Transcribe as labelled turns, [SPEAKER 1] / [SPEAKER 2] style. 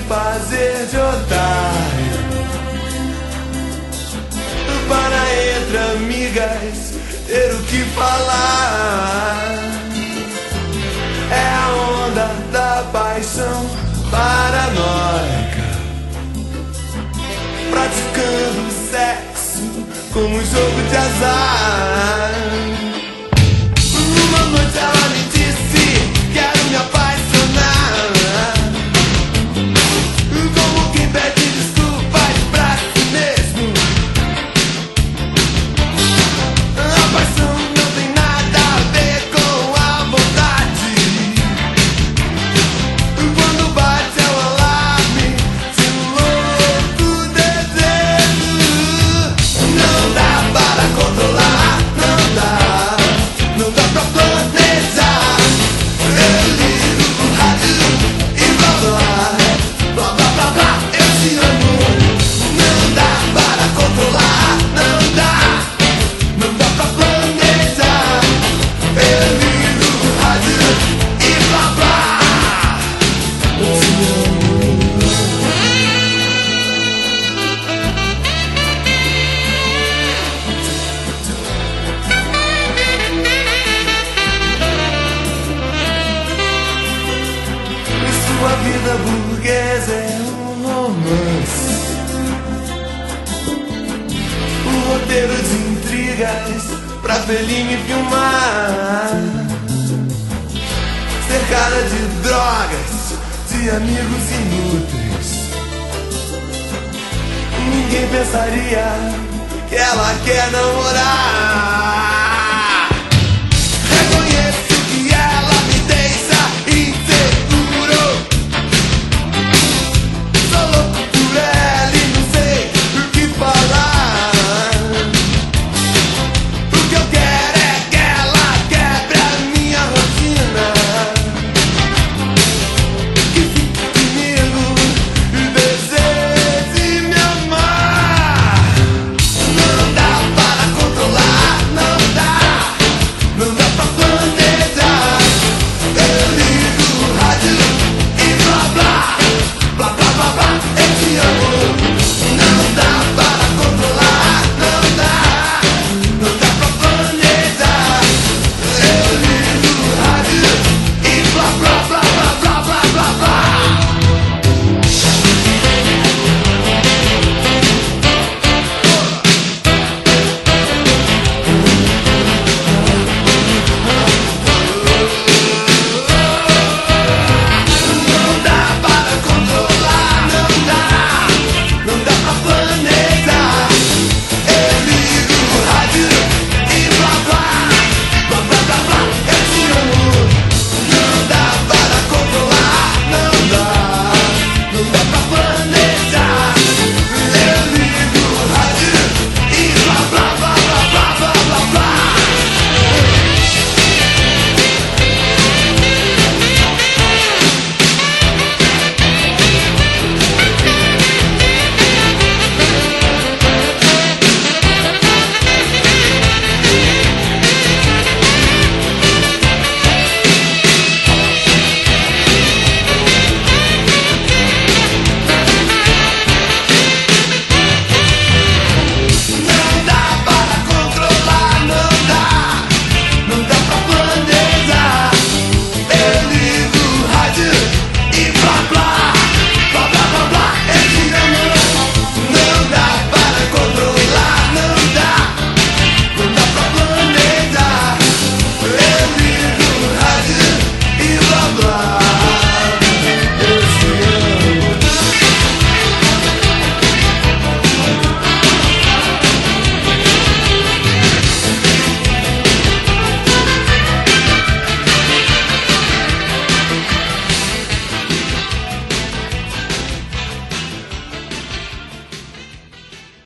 [SPEAKER 1] fazer de otário, para entre amigas ter o que falar. É a onda da paixão paranoica, praticando sexo como um jogo de azar. Uma noite ela me disse: quero me apaixonar, como quem pede desculpas pra si mesmo. A paixão não tem nada a ver com a vontade. Quando bate é o alarme de um louco desejo. Não dá para controlar, não dá, não dá pra planejar. Eu ligo o rádio e blá blá, blá blá blá blá, eu te amo. Não dá para controlar, não dá, não dá pra planejar. Eu ligo o rádio e blá blá, eu te amo. Sua vida burguesa é um romance, um roteiro de intrigas pra Fellini filmar, cercada de drogas, de amigos inúteis. Ninguém pensaria que ela quer namorar.